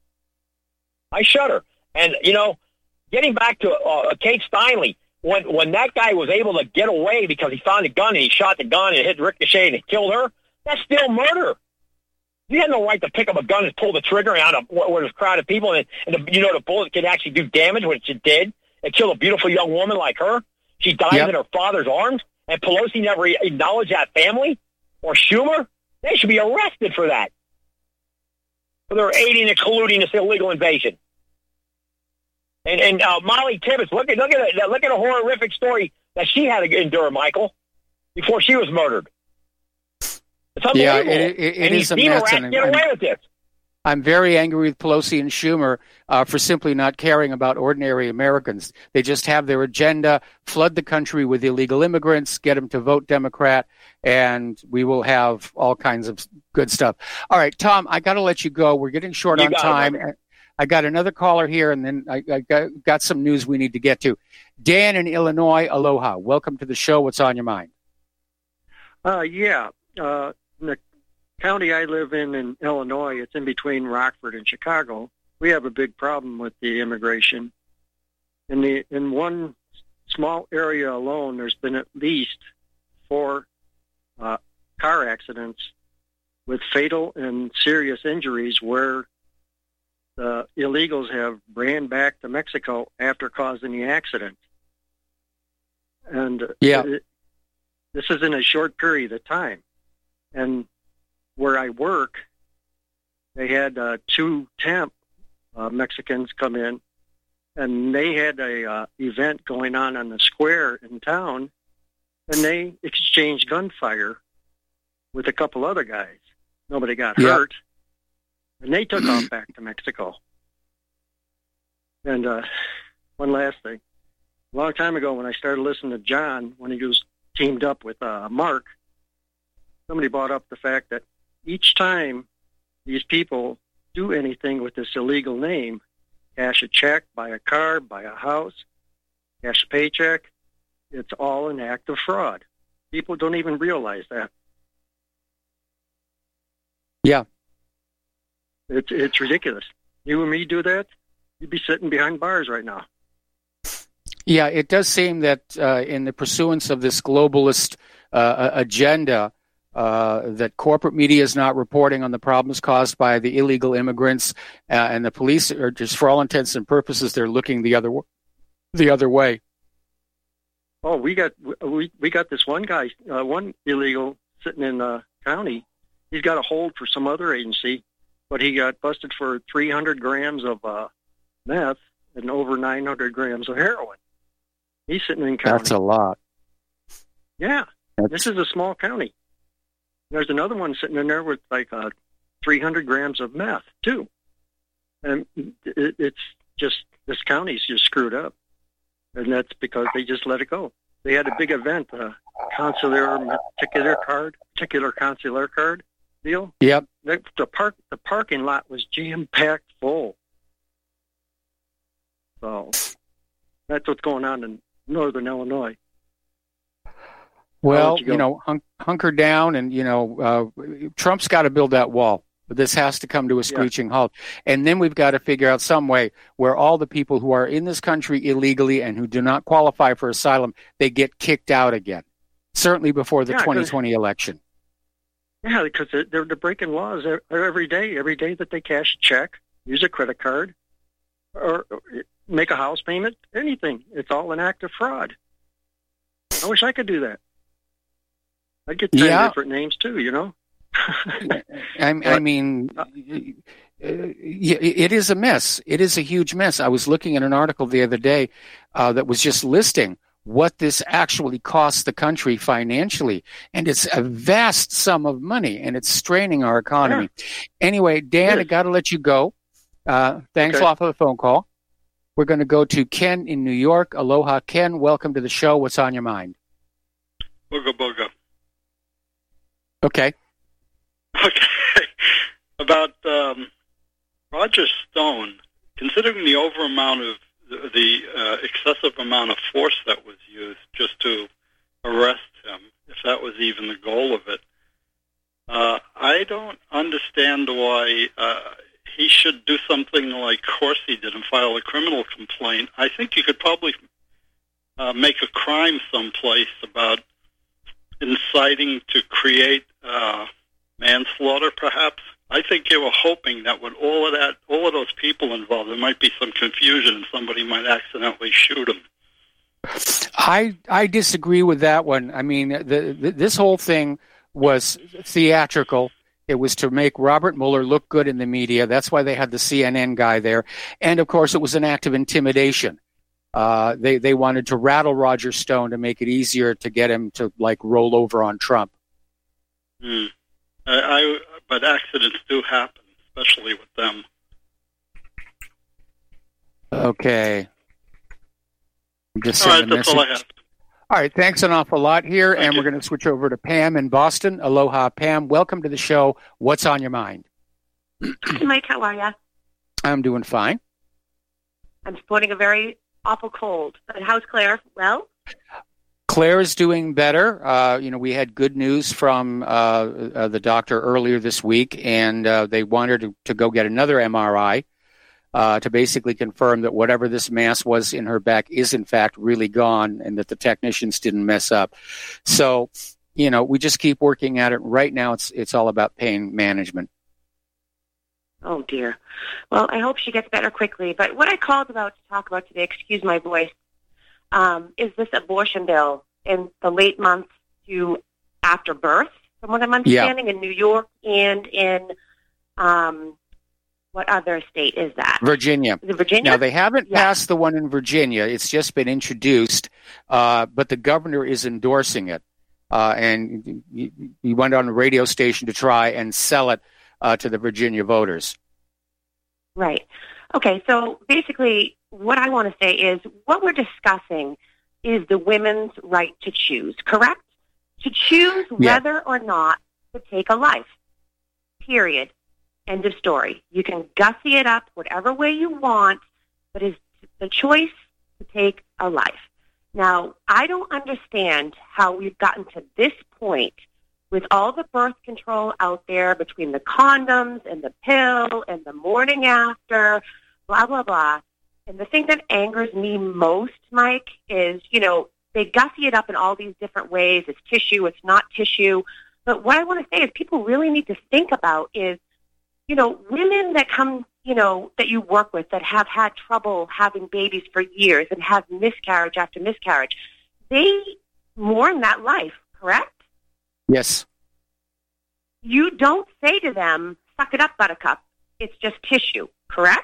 I shudder. And, you know, getting back to uh, Kate Steinle, when when that guy was able to get away because he found a gun and he shot the gun and it hit Ricochet and it killed her, that's still murder. You had no right to pick up a gun and pull the trigger out of where there's a crowd of people, and, and the, you know the bullet could actually do damage, which it did. It killed a beautiful young woman like her. She dies yep. in her father's arms, and Pelosi never acknowledged that family. Or Schumer, they should be arrested for that. For their aiding and colluding this illegal invasion. And and uh, Molly Tibbetts, look at look at a, look at a horrific story that she had to endure, Michael, before she was murdered. It's unbelievable. Yeah, it, it, it and is a these mess. rats get away with this. I'm very angry with Pelosi and Schumer uh, for simply not caring about ordinary Americans. They just have their agenda, flood the country with illegal immigrants, get them to vote Democrat, and we will have all kinds of good stuff. All right, Tom, I got to let you go. We're getting short you on time. It, I got another caller here, and then I, I got, got some news we need to get to. Dan in Illinois, aloha. Welcome to the show. What's on your mind? Uh, yeah. Uh, in the county I live in in Illinois, it's in between Rockford and Chicago. We have a big problem with the immigration. In the in one small area alone, there's been at least four uh, car accidents with fatal and serious injuries where the illegals have ran back to Mexico after causing the accident. And yeah. it, this is in a short period of time. And where I work, they had uh, two temp uh, Mexicans come in, and they had a uh, event going on on the square in town, and they exchanged gunfire with a couple other guys. Nobody got yeah. hurt, and they took off back to Mexico. And uh, one last thing. A long time ago when I started listening to John, when he was teamed up with uh, Mark, somebody brought up the fact that each time these people do anything with this illegal name, cash a check, buy a car, buy a house, cash a paycheck, it's all an act of fraud. People don't even realize that. Yeah. It's, it's ridiculous. You and me do that, you'd be sitting behind bars right now. Yeah, it does seem that uh, in the pursuance of this globalist uh, agenda, uh, that corporate media is not reporting on the problems caused by the illegal immigrants, uh, and the police are just, for all intents and purposes, they're looking the other the other way. Oh, we got we we got this one guy, uh, one illegal sitting in the county. He's got a hold for some other agency, but he got busted for three hundred grams of uh, meth and over nine hundred grams of heroin. He's sitting in county. That's a lot. Yeah, That's... this is a small county. There's another one sitting in there with like uh, three hundred grams of meth, too. And it, it's just, this county's just screwed up. And that's because they just let it go. They had a big event, a consular particular card, particular consular card deal. Yep. The, the, park, the parking lot was jam-packed full. So that's what's going on in northern Illinois. Well, you, you know, hunk, hunker down, and, you know, uh, Trump's got to build that wall. But this has to come to a screeching yeah. halt. And then we've got to figure out some way where all the people who are in this country illegally and who do not qualify for asylum, they get kicked out again, certainly before the yeah, twenty twenty election. Yeah, because they're, they're breaking laws every day, every day that they cash a check, use a credit card, or make a house payment, anything. It's all an act of fraud. I wish I could do that. I'd get ten yeah. different names too, you know. I, I mean, it is a mess. It is a huge mess. I was looking at an article the other day uh, that was just listing what this actually costs the country financially, and it's a vast sum of money, and it's straining our economy. Yeah. Anyway, Dan, I got to let you go. Uh, thanks okay. a lot for the phone call. We're going to go to Ken in New York. Aloha, Ken. Welcome to the show. What's on your mind? Booga booga. Okay. Okay. About um, Roger Stone, considering the over amount of the, the uh, excessive amount of force that was used just to arrest him, if that was even the goal of it, uh, I don't understand why uh, he should do something like Corsi did and file a criminal complaint. I think you could probably uh, make a crime someplace about inciting to create uh, manslaughter, perhaps. I think they were hoping that with all of that, all of those people involved, there might be some confusion and somebody might accidentally shoot him. I I disagree with that one. I mean, the, the, this whole thing was theatrical. It was to make Robert Mueller look good in the media. That's why they had the C N N guy there. And, of course, it was an act of intimidation. Uh, they, they wanted to rattle Roger Stone to make it easier to get him to, like, roll over on Trump. Hmm. I, I, but accidents do happen, especially with them. Okay. Just all right, that's all I have. All right, thanks an awful lot here, Thank and you. We're going to switch over to Pam in Boston. Aloha, Pam. Welcome to the show. What's on your mind? Hi, Mike. How are you? I'm doing fine. I'm sporting a very awful cold. But how's Claire? Well? Claire is doing better. Uh, you know, we had good news from uh, uh, the doctor earlier this week, and uh, they wanted to, to go get another M R I uh, to basically confirm that whatever this mass was in her back is, in fact, really gone, and that the technicians didn't mess up. So, you know, we just keep working at it. Right now, it's it's all about pain management. Oh, dear. Well, I hope she gets better quickly. But what I called about to talk about today, excuse my voice, Um, is this abortion bill in the late months to after birth, from what I'm understanding, yeah. in New York and in, um, what other state is that? Virginia. Is it Virginia? Now, they haven't yeah. passed the one in Virginia. It's just been introduced, uh, but the governor is endorsing it. Uh, and he, he went on a radio station to try and sell it uh, to the Virginia voters. Right. Okay, so basically what I want to say is what we're discussing is the women's right to choose, correct? To choose yeah. whether or not to take a life, period. End of story. You can gussy it up whatever way you want, but it's the choice to take a life. Now, I don't understand how we've gotten to this point with all the birth control out there between the condoms and the pill and the morning after, blah, blah, blah. And the thing that angers me most, Mike, is, you know, they gussy it up in all these different ways. It's tissue, it's not tissue. But what I want to say is people really need to think about is, you know, women that come, you know, that you work with that have had trouble having babies for years and have miscarriage after miscarriage, they mourn that life, correct? Yes. You don't say to them, suck it up, buttercup. It's just tissue, correct?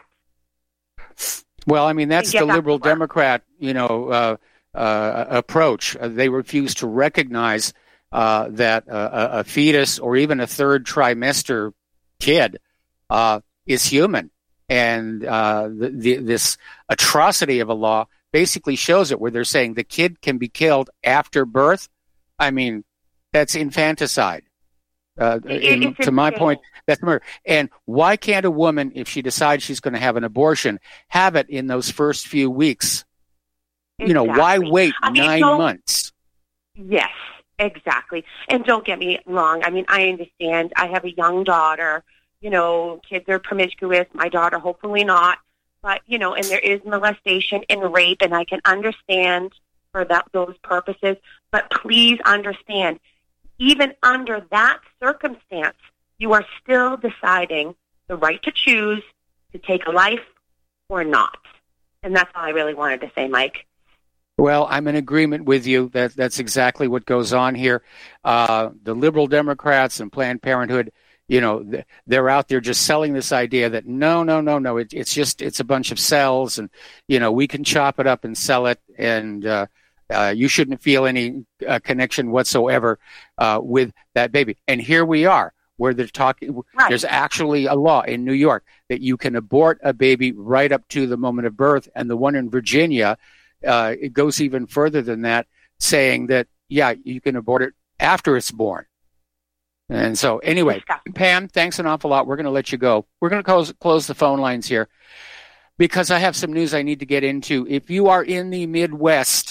Well, I mean, that's the that liberal Democrat, you know, uh, uh, approach. Uh, they refuse to recognize uh, that uh, a fetus or even a third trimester kid uh, is human. And uh, the, the, this atrocity of a law basically shows it, where they're saying the kid can be killed after birth. I mean, that's infanticide. Uh, in, to my point, that's murder. And why can't a woman, if she decides she's going to have an abortion, have it in those first few weeks? Exactly. You know, why wait I mean, nine months? Yes, exactly. And don't get me wrong. I mean, I understand. I have a young daughter. You know, kids are promiscuous. My daughter, hopefully not. But, you know, and there is molestation and rape, and I can understand for that those purposes. But please understand, even under that circumstance, you are still deciding the right to choose to take a life or not. And that's all I really wanted to say, Mike. Well, I'm in agreement with you. That that's exactly what goes on here. Uh, the liberal Democrats and Planned Parenthood, you know, they're out there just selling this idea that no, no, no, no, it, it's just, it's a bunch of cells, and, you know, we can chop it up and sell it, and uh, uh, you shouldn't feel any uh, connection whatsoever uh, with that baby. And here we are, where they're talking, right. There's actually a law in New York that you can abort a baby right up to the moment of birth, and the one in Virginia, uh, it goes even further than that, saying that, yeah, you can abort it after it's born. And so, anyway, Pam, thanks an awful lot. We're going to let you go. We're going to close, close the phone lines here because I have some news I need to get into. If you are in the Midwest,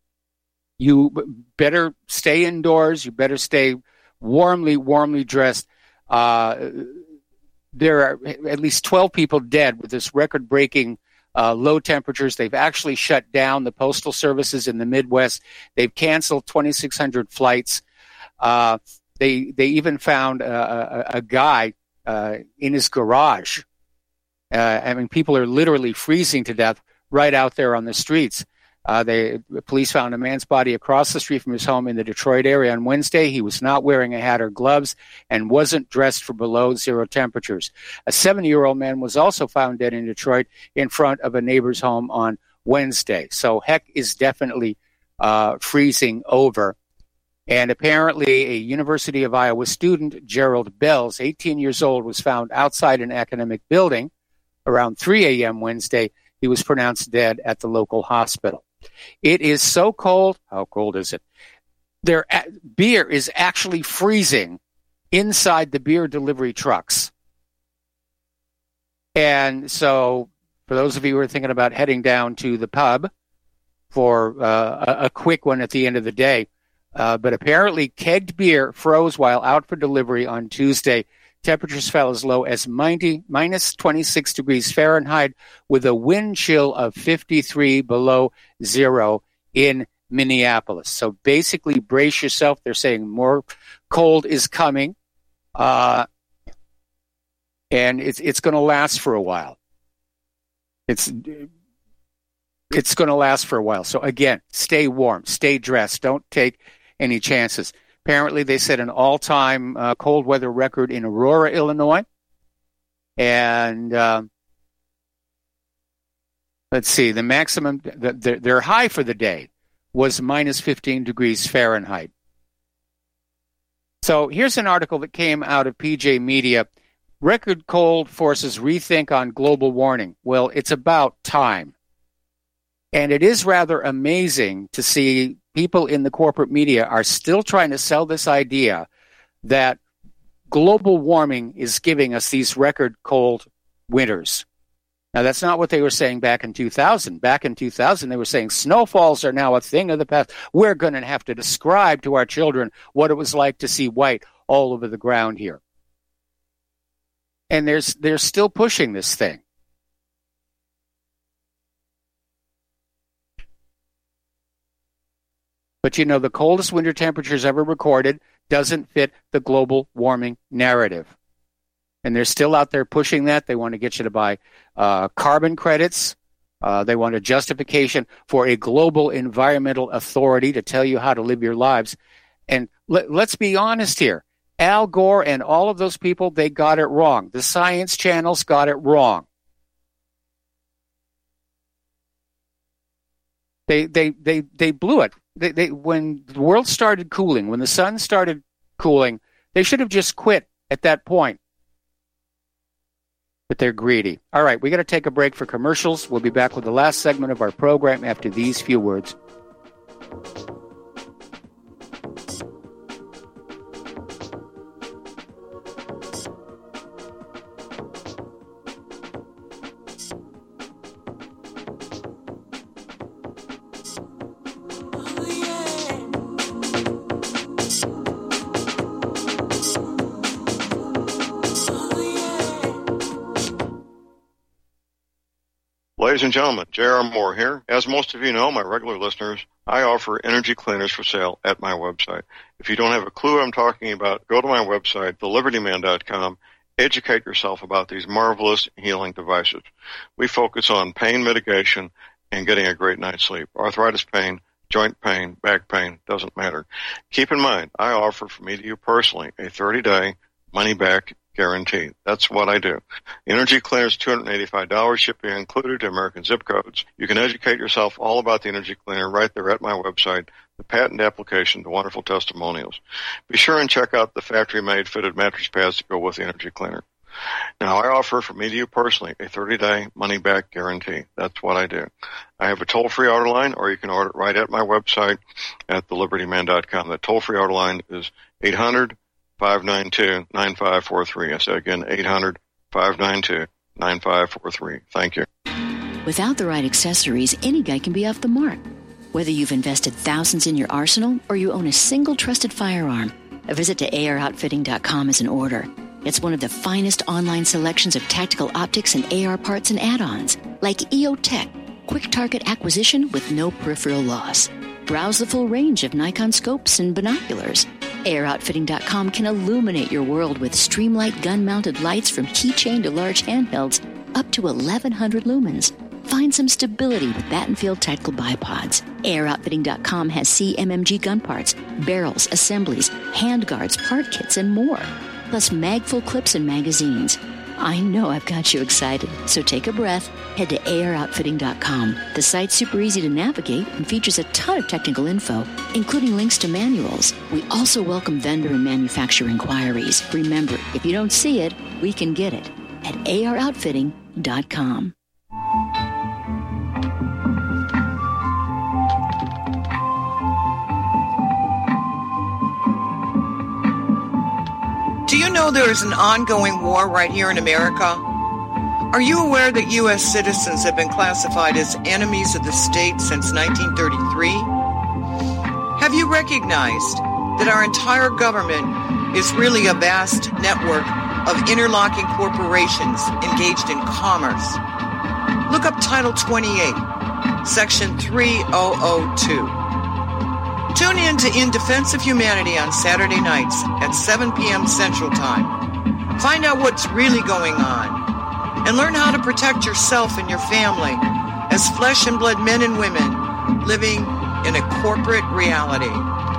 you better stay indoors. You better stay warmly, warmly dressed. Uh, there are at least twelve people dead with this record-breaking uh, low temperatures. They've actually shut down the postal services in the Midwest. They've canceled twenty-six hundred flights. Uh, They they even found a, a, a guy uh, in his garage. Uh, I mean, people are literally freezing to death right out there on the streets. Uh, they the police found a man's body across the street from his home in the Detroit area on Wednesday. He was not wearing a hat or gloves and wasn't dressed for below zero temperatures. A seventy-year-old man was also found dead in Detroit in front of a neighbor's home on Wednesday. So heck is definitely uh, freezing over. And apparently a University of Iowa student, Gerald Bells, eighteen years old, was found outside an academic building around three a.m. Wednesday. He was pronounced dead at the local hospital. It is so cold. How cold is it? Their beer is actually freezing inside the beer delivery trucks. And so for those of you who are thinking about heading down to the pub for uh, a, a quick one at the end of the day, Uh, but apparently kegged beer froze while out for delivery on Tuesday. Temperatures fell as low as ninety, minus twenty-six degrees Fahrenheit with a wind chill of fifty-three below zero in Minneapolis. So basically brace yourself. They're saying more cold is coming. Uh, and it's, it's going to last for a while. It's, it's going to last for a while. So again, stay warm, stay dressed. Don't take any chances. Apparently, they set an all-time uh, cold weather record in Aurora, Illinois. And uh, let's see, the maximum, the, the, their high for the day was minus fifteen degrees Fahrenheit. So here's an article that came out of P J Media. Record cold forces rethink on global warming. Well, it's about time. And it is rather amazing to see people in the corporate media are still trying to sell this idea that global warming is giving us these record cold winters. Now, that's not what they were saying back in two thousand. Back in two thousand, they were saying snowfalls are now a thing of the past. We're going to have to describe to our children what it was like to see white all over the ground here. And there's, they're still pushing this thing. But, you know, the coldest winter temperatures ever recorded, doesn't fit the global warming narrative. And they're still out there pushing that. They want to get you to buy uh, carbon credits. Uh, they want a justification for a global environmental authority to tell you how to live your lives. And let, let's be honest here. Al Gore and all of those people, they got it wrong. The science channels got it wrong. They they they they blew it. They, they when the world started cooling, when the sun started cooling, they should have just quit at that point. But they're greedy. All right, we got to take a break for commercials. We'll be back with the last segment of our program after these few words. Ladies and gentlemen, J R. Moore here. As most of you know, my regular listeners, I offer energy cleaners for sale at my website. If you don't have a clue what I'm talking about, go to my website, the liberty man dot com. Educate yourself about these marvelous healing devices. We focus on pain mitigation and getting a great night's sleep. Arthritis pain, joint pain, back pain, doesn't matter. Keep in mind, I offer for me to you personally a thirty-day money-back guarantee. That's what I do. Energy cleaners, two hundred eighty-five dollars, shipping included to American zip codes. You can educate yourself all about the energy cleaner right there at my website, the patent application, the wonderful testimonials. Be sure and check out the factory-made fitted mattress pads that go with the energy cleaner. Now, I offer for me to you personally a thirty-day money-back guarantee. That's what I do. I have a toll-free order line, or you can order it right at my website at the liberty man dot com. The toll-free order line is eight hundred, five nine two, nine five four three. I say again, eight hundred, five nine two, nine five four three. Thank you. Without the right accessories, any guy can be off the mark. Whether you've invested thousands in your arsenal or you own a single trusted firearm, a visit to A R outfitting dot com is in order. It's one of the finest online selections of tactical optics and A R parts and add-ons, like E O Tech, quick target acquisition with no peripheral loss. Browse the full range of Nikon scopes and binoculars. A R outfitting dot com can illuminate your world with Streamlight gun-mounted lights from keychain to large handhelds up to eleven hundred lumens. Find some stability with Battenfield Tactical Bipods. A R outfitting dot com has C M M G gun parts, barrels, assemblies, handguards, part kits, and more. Plus mag-full clips and magazines. I know I've got you excited, so take a breath. Head to A R outfitting dot com. The site's super easy to navigate and features a ton of technical info, including links to manuals. We also welcome vendor and manufacturer inquiries. Remember, if you don't see it, we can get it at A R outfitting dot com. Do you know there is an ongoing war right here in America? Are you aware that U S citizens have been classified as enemies of the state since nineteen thirty-three? Have you recognized that our entire government is really a vast network of interlocking corporations engaged in commerce? Look up Title twenty-eight, Section three thousand two. Tune in to In Defense of Humanity on Saturday nights at seven p.m. Central Time. Find out what's really going on and learn how to protect yourself and your family as flesh and blood men and women living in a corporate reality.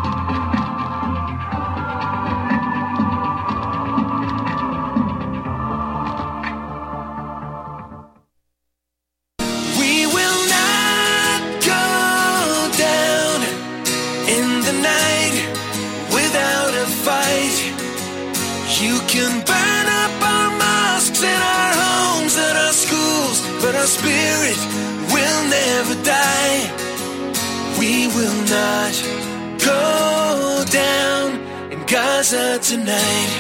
Spirit will never die. We will not go down in Gaza tonight.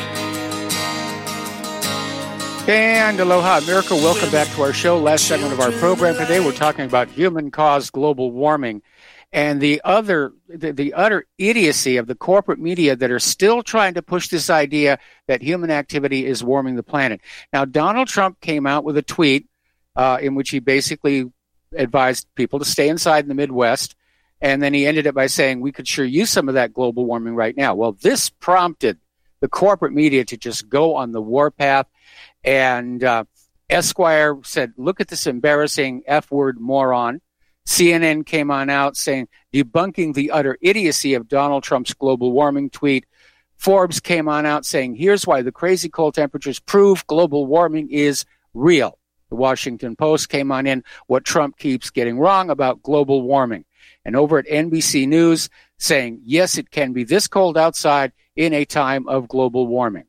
And aloha, America. Welcome back to our show. Last segment of our program today, we're talking about human-caused global warming and the other, the, the utter idiocy of the corporate media that are still trying to push this idea that human activity is warming the planet. Now, Donald Trump came out with a tweet Uh, in which he basically advised people to stay inside in the Midwest. And then he ended it by saying, we could sure use some of that global warming right now. Well, this prompted the corporate media to just go on the warpath. And uh, Esquire said, look at this embarrassing F-word moron. C N N came on out saying, debunking the utter idiocy of Donald Trump's global warming tweet. Forbes came on out saying, here's why the crazy cold temperatures prove global warming is real. The Washington Post came on in, what Trump keeps getting wrong about global warming. And over at N B C News saying, yes, it can be this cold outside in a time of global warming.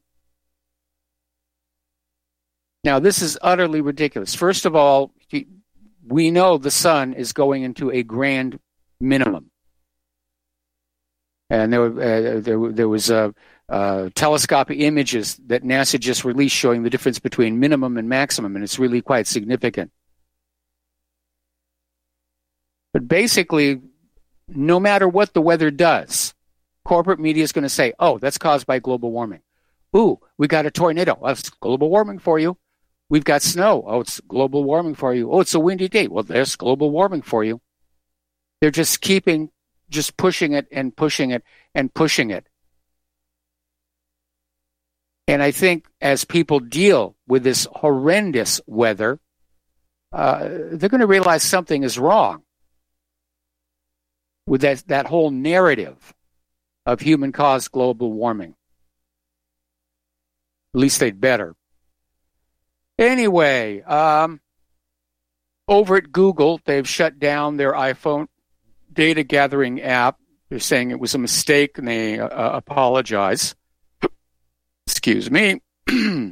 Now, this is utterly ridiculous. First of all, we know the sun is going into a grand minimum. And there, uh, there, there was uh, uh, telescopic images that NASA just released showing the difference between minimum and maximum, and it's really quite significant. But basically, no matter what the weather does, corporate media is going to say, oh, that's caused by global warming. Ooh, we got a tornado. Oh, it's global warming for you. We've got snow. Oh, it's global warming for you. Oh, it's a windy day. Well, there's global warming for you. They're just keeping, just pushing it and pushing it and pushing it. And I think as people deal with this horrendous weather, uh, they're going to realize something is wrong with that, that whole narrative of human-caused global warming. At least they'd better. Anyway, um, over at Google, they've shut down their iPhone data gathering app. They're saying it was a mistake, and they uh, apologize. Excuse me. And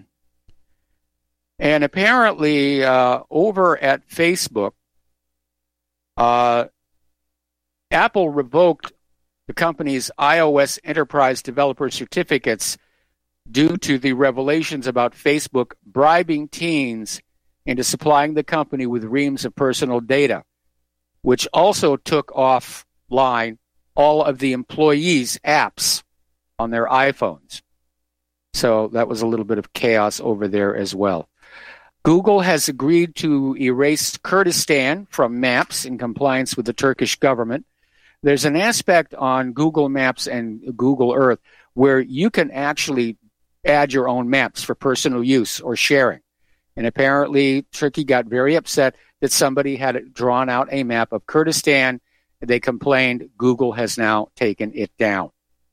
apparently, uh, over at Facebook, uh, Apple revoked the company's iOS enterprise developer certificates due to the revelations about Facebook bribing teens into supplying the company with reams of personal data, which also took offline all of the employees' apps on their iPhones. So that was a little bit of chaos over there as well. Google has agreed to erase Kurdistan from maps in compliance with the Turkish government. There's an aspect on Google Maps and Google Earth where you can actually add your own maps for personal use or sharing. And apparently Turkey got very upset that somebody had drawn out a map of Kurdistan. They complained. Google has now taken it down.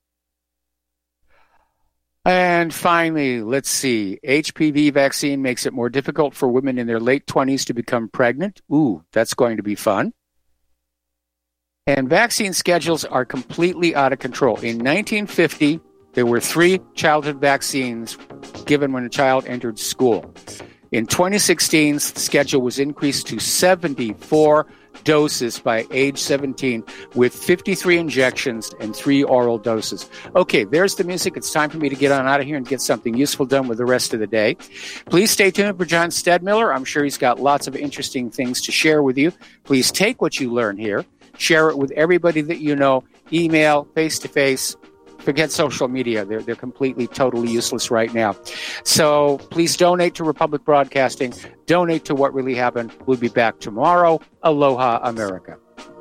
And finally, let's see. H P V vaccine makes it more difficult for women in their late twenties to become pregnant. Ooh, that's going to be fun. And vaccine schedules are completely out of control. In nineteen fifty, there were three childhood vaccines given when a child entered school. In twenty sixteen, the schedule was increased to seventy-four doses by age seventeen, with fifty-three injections and three oral doses. Okay, there's the music. It's time for me to get on out of here and get something useful done with the rest of the day. Please stay tuned for John Stedmiller. I'm sure he's got lots of interesting things to share with you. Please take what you learn here, share it with everybody that you know, email, face-to-face. Forget social media. They're, they're completely, totally useless right now. So please donate to Republic Broadcasting. Donate to What Really Happened. We'll be back tomorrow. Aloha, America.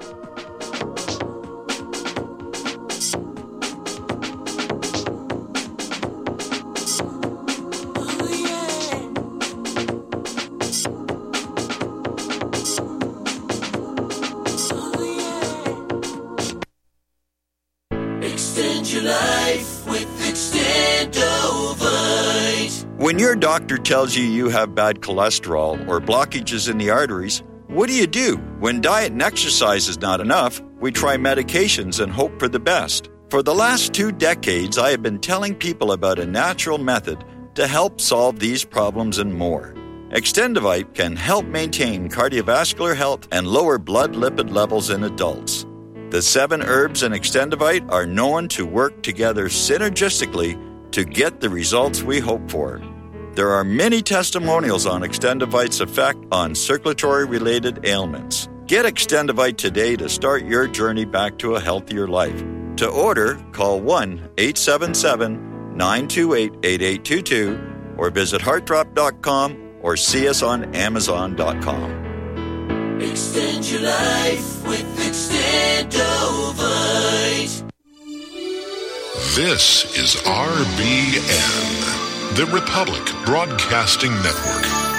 When your doctor tells you you have bad cholesterol or blockages in the arteries, what do you do? When diet and exercise is not enough, we try medications and hope for the best. For the last two decades, I have been telling people about a natural method to help solve these problems and more. Extendivite can help maintain cardiovascular health and lower blood lipid levels in adults. The seven herbs in Extendivite are known to work together synergistically to get the results we hope for. There are many testimonials on Extendivite's effect on circulatory-related ailments. Get Extendivite today to start your journey back to a healthier life. To order, call one eight seven seven, nine two eight, eight eight two two or visit heart drop dot com or see us on amazon dot com. Extend your life with Extendovite. This is R B N, the Republic Broadcasting Network.